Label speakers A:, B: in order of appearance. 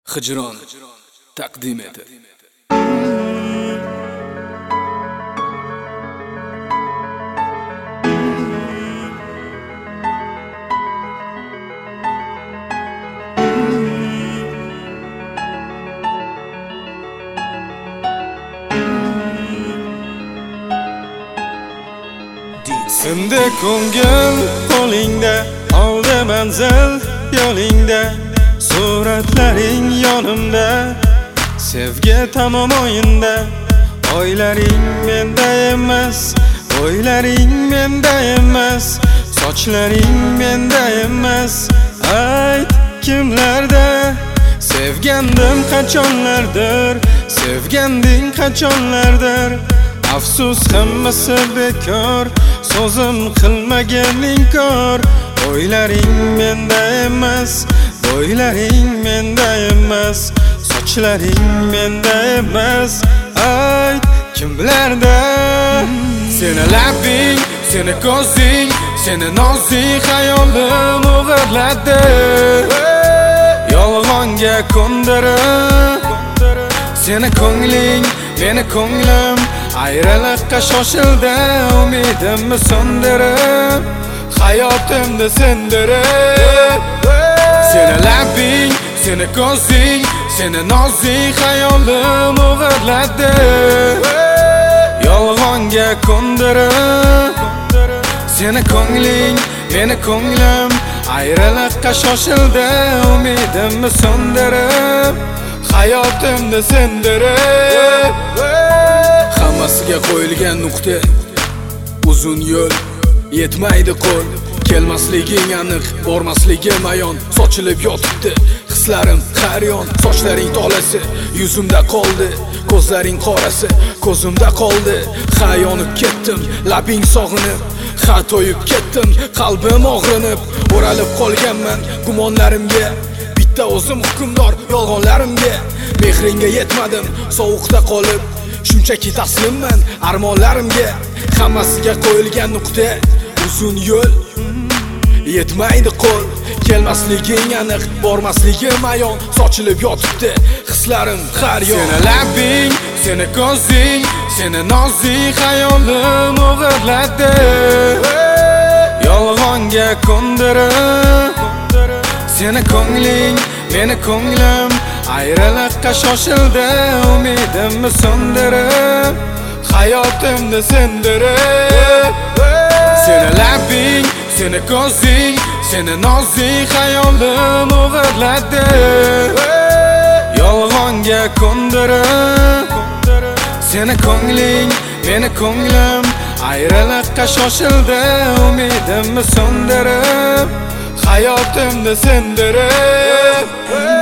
A: Hijron taqdim etadi.
B: Sindi ko'ngil qo'lingda, oldi manzil yo'lingda, suratlaring yonimda, sevgi tamom o'yinda. Oylaring menda emas, o'ylaring menda emas, sochlaring menda emas. Ayt kimlarda sevgandim qachonlardir, sevganding qachonlardir. Afsus hammasi bekor, so'zim qilmagan inkor. O'ylaring menda emas, bo'ylaring menda emas, sochlaring menda emas. Ayt kimlarda seni labing, seni ko'zing, seni nozik xayolim o'g'irladi. Yolg'onga ko'ndirib seni ko'ngling, meni ko'nglim ayriliqqa shoshildi. Umidimni so'ndirib, hayotimni sindirib. Seni labing, seni ko'zing, seni nozik xayolim o'g'irladi. Yolg'onga ko'ndirib seni ko'ngling, meni ko'nglim ayriliqqa shoshildi. Umidimni so'ndirib, hayotimni sindirib. Hammasiga qo'yilgan nuqta, uzun yo'l yetmaydi qo'l. Kelmasliging aniq, bormasligim ayon. Sochilib yotibdi hislarim qaryon. Sochlaring tolasi yuzimda qoldi, ko'zlaring qorasi ko'zimda qoldi. Ha yonib ketdim, labing sog'inib, ha to'yib ketdim, qalbim og'rinib. O'ralib qolganman gumonlarimga, bitta o'zim hukmdor yolg'onlarimga. Mehringga yetmadim, sovuqda qolib, shunchaki taslimman armonlarimga. Hammasiga qo'yilgan nuqta, uzun yo'l yetmaydi qo'l. Kelmasliging aniq, bormasligim ayon. Sochilib yotibdi hislarim har yon. Seni labing, seni ko'zing, seni nozik xayolim o'g'irladi. Yolg'onga ko'ndirib seni ko'ngling, meni ko'nglim ayriliqqa shoshildi. Umidimni so'ndirib, hayotimni sindirib. Seni labing, seni ko'zing, seni nozik xayolim o'g'irladi. Yolg'onga ko'ndirib seni ko'ngling, meni ko'nglim ayriliqqa shoshildi. Umidimni so'ndirib, hayotimni sindirib.